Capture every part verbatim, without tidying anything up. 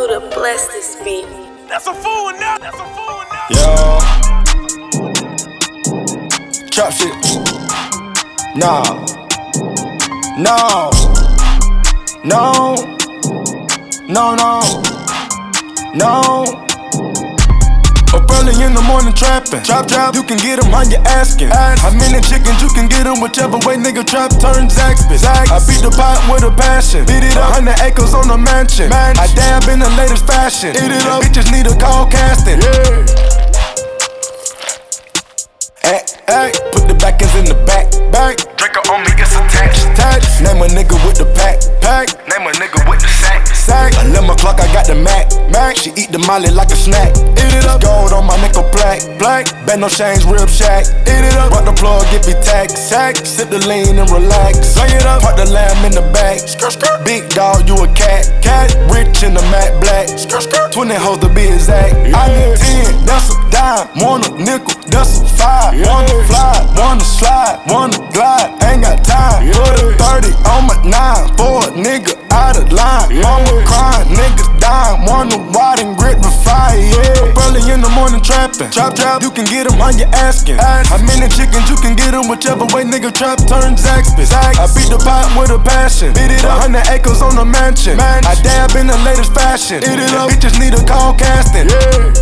Buddha bless this beat. That's a fool now. That's a fool now. Yo. Trap shit. Nah. No. No. No, no. No. Up early in the morning trapping. Trap, trap, you can get them how you asking. How many chickens you can get them, whichever way nigga trap turn Zaxby. I beat the pot with a passion. Beat it up, hundred acres on a mansion. Man, I dab in the latest fashion. Eat it up, bitches need a call casting. Yeah. Ay, ay, put the back ends in the back, back. Draco on me gets attached. Attached. Name a nigga with the pack, pack. Name a nigga with the sack. Sack. eleven o'clock, I got the Mac, Mac. She eat the molly like a snack. Eat it up. Gold on my nickel black, black. Bet no change, rib shack. Eat it up. Rock the plug, get me tax, sack. Sip the lean and relax. Lay it up. Park the lamb in the back. Skirt, skirt. Big dog, you a cat, cat. Rich in the matte black. Skirt, skirt. Twenty hoes to be exact. Yeah. I need ten, that's a dime. Want a nickel, that's a five. Yeah. Wanna fly, wanna slide, wanna glide. Ain't got time. Yeah. Put a thirty on my nine. For a nigga out of line. Yeah. Mama crying, niggas dying. Wanna wide and grit the fire, yeah. Up early in the morning trapping. Trap, trap, you can get them how you asking. Ask. How many chickens you can get them, whichever way nigga trap turn Zaxby. I beat the pot with a passion. Beat it up, hundred acres on a mansion. Man, I dab in the latest fashion. Eat it up, bitches need a call casting. Yeah.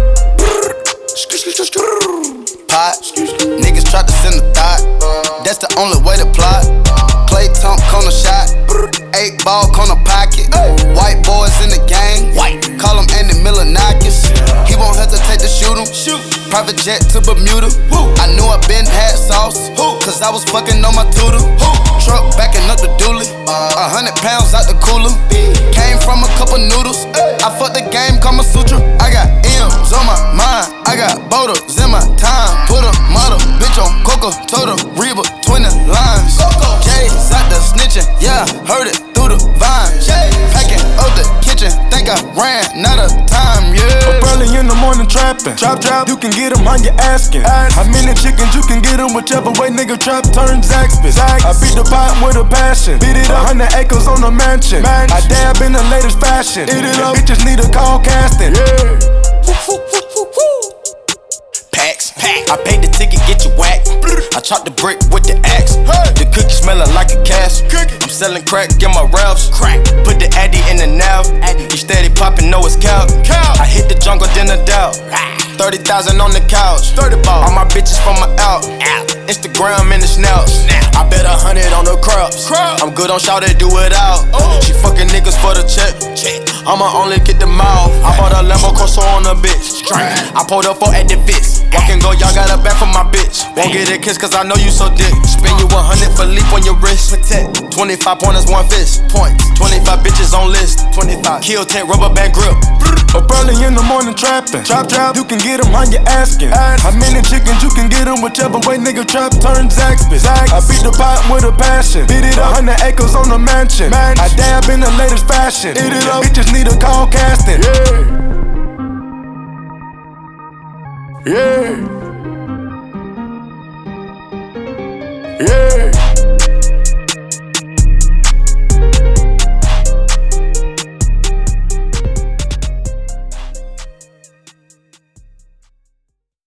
Pot, niggas tried to send a thought. That's the only way to plot. Clay Tunk on a shot. Eight ball on a pocket. White boys in the gang. Call him Andy Milonakis. He won't hesitate to shoot him. Private jet to Bermuda. I knew I been had sauce. Cause I was fucking on my tutor. Truck backing up the dually. A hundred pounds out the cooler. Came from a couple noodles. I fucked the game, Kama Sutra. I got M's on my mind. I got Bodos in my time. Put a model bitch on Coco, Toto, Reba, twenty lines. J's out the snitching, yeah, heard it through the vines. Packing up the kitchen, think I ran out of time, yeah. Up early in the morning trapping. Trap, trap, you can get them how you asking. Ask. How many chickens you can get them, whichever way nigga trap turn Zaxby. I beat the pot with a passion. Beat it up, hundred acres on a mansion. Man, I dab in the latest fashion. Eat it up, bitches need a call casting. Yeah. Packs, pack. I paid the ticket, get you whacked. I chopped the brick with the axe. The cookie smelling like a cash. I'm selling crack in my raps. Crack. Put the addy in the nav. He steady popping, know it's cow. I hit the jungle, then a doubt. Thirty thousand on the couch. Thirty ball. All my bitches from my out. Instagram in the snaps. I bet a hundred on the crops. I'm good on shout it, do it out. She fucking niggas for the check. I'ma only get the mouth. I bought a Lambo Corso on a bitch. I pulled up for at the Fitz. Walk and go, y'all got a back for my bitch. Won't get a kiss cause I know you so dick. Spend you one hundred for leap on your wrist. Protect. twenty-five pointers, one fist. Points. twenty-five bitches on list. twenty-five. Kill ten rubber band grip. Up early in the morning trapping. Trap, trap, you can get them how you asking. Ask. How many chickens you can get them, whichever way nigga trap turn Zaxby. I beat the pot with a passion. Beat it up, hundred acres on a mansion. Man, I dab in the latest fashion. Eat it up, bitches need a call casting. Yeah. Yeah. Yeah.